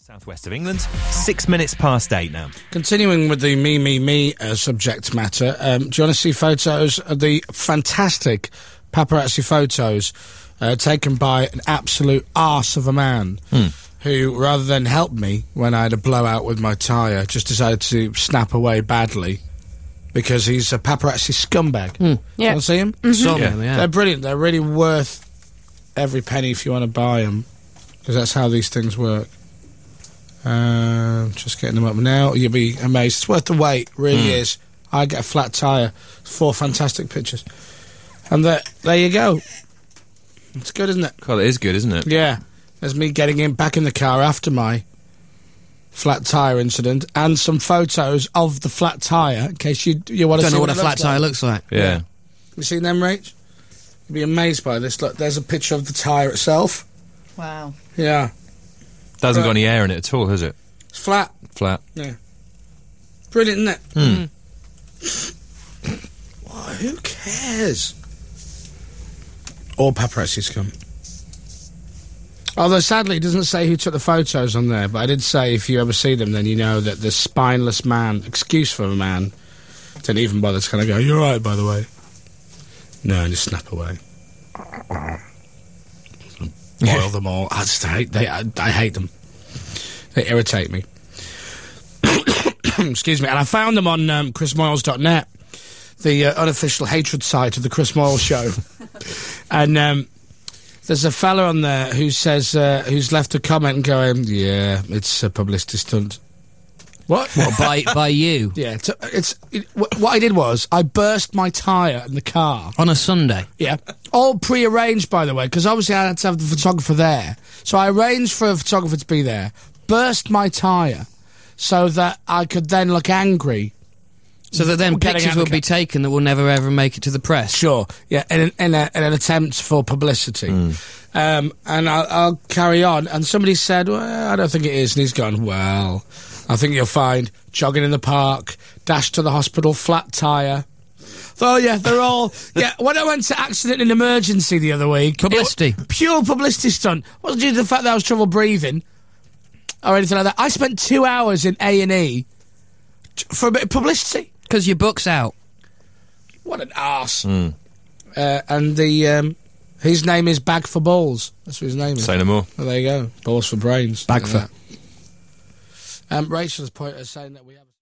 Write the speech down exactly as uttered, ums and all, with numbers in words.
Southwest of England, six minutes past eight now. Continuing with the me, me, me uh, subject matter, um, do you want to see photos of the fantastic paparazzi photos uh, taken by an absolute arse of a man Hmm. who, rather than help me when I had a blowout with my tyre, just decided to snap away badly because he's a paparazzi scumbag. Hmm. Yeah. Want to see him? Mm-hmm. Some, Yeah. yeah. They're brilliant. They're really worth every penny if you want to buy them, because that's how these things work. Uh, just getting them up now. You'll be amazed. It's worth the wait. Really Mm. is. I get a flat tyre. Four fantastic pictures. And there, there you go. It's good, isn't it? God, it is good, isn't it? Yeah. There's me getting in back in the car after my flat tyre incident, and some photos of the flat tyre in case you you want to Don't see know what a it flat looks tyre like. looks like. Yeah. Yeah. You seen them, Rach? You'd be amazed by this. Look, there's a picture of the tyre itself. Wow. Yeah. Doesn't Right. got any air in it at all, has it? It's flat. Flat. Yeah. Brilliant, isn't it? Hmm. Why, who cares? All paparazzis come. Although, sadly, it doesn't say who took the photos on there, but I did say if you ever see them, then you know that the spineless man, excuse for a man, didn't even bother to kind of go, "You're right, by the way." No, and just snap away. Boil them all. I just hate, they, I, I hate them. They irritate me. Excuse me. And I found them on um, chris moyles dot net, the uh, unofficial hatred site of the Chris Moyles Show. And um, there's a fella on there who says, uh, who's left a comment going, "Yeah, it's a publicity stunt." What? What, by, by you? Yeah, it's, it's it, wh- what I did was I burst my tyre in the car. On a Sunday? Yeah, all pre-arranged, by the way, because obviously I had to have the photographer there. So I arranged for a photographer to be there, burst my tyre, so that I could then look angry. So that then Getting pictures out will the be ca- taken that will never ever make it to the press. Sure, yeah, in an, in, a, in an attempt for publicity. Um, and I'll, I'll carry on. And somebody said, "Well, I don't think it is." And he's gone, "Well, I think you'll find jogging in the park, dash to the hospital, flat tyre." Oh, yeah, they're all... Yeah, when I went to accident and emergency the other week... Publicity. it- Pure publicity stunt. Wasn't due to the fact that I was trouble breathing or anything like that. I spent two hours in A and E for a bit of publicity. Because your book's out. What an arse. Uh, and the... Um, his name is Bag for Balls. That's what his name is. Say no more. Well, there you go. Balls for brains. Bag Look for- at that. Um, Rachel's point is saying that we have...